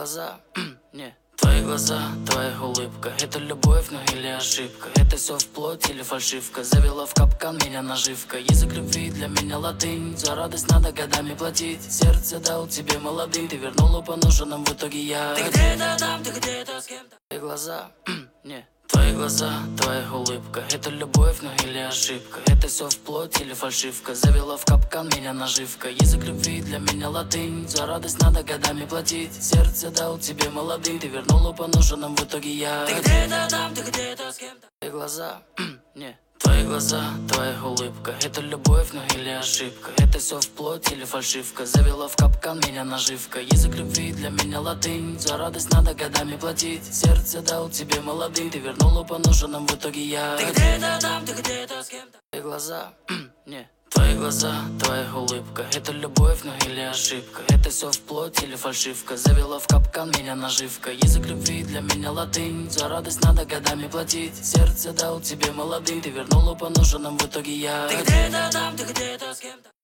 глаза, не. Твои глаза, твоя улыбка. Это любовь, но или ошибка? Это все вплоть или фальшивка? Завела в капкан меня наживка. Язык любви для меня латынь. За радость надо годами платить. Сердце дал тебе молодым. Ты вернула по нужным, в итоге я. Ты где-то там, ты где-то с кем-то. Твои глаза, не. Твои глаза, твоя улыбка. Это любовь, но или ошибка? Это все вплоть или фальшивка? Завела в капкан меня наживка. Язык любви для меня латынь. За радость надо годами платить. Сердце дал тебе молодым. Ты вернула по нужным, в итоге я. Ты где-то там, ты где-то с кем-то. Твои глаза, не. Твои глаза, твоя улыбка. Это любовь, но или ошибка? Это все вплоть или фальшивка? Завела в капкан меня наживка. Язык любви для меня латынь. За радость надо годами платить. Сердце дал тебе молодым. Ты вернула по нужным, в итоге я. Ты где-то там, ты где-то с кем-то. Твои глаза, не. Твои глаза, твоя улыбка. Это любовь, но или ошибка? Это все вплоть или фальшивка? Завела в капкан меня наживка. Язык любви для меня латынь. За радость надо годами платить. Сердце дал тебе молодым. Ты вернула по нужным, в итоге я. Ты где-то там, ты где-то с кем-то.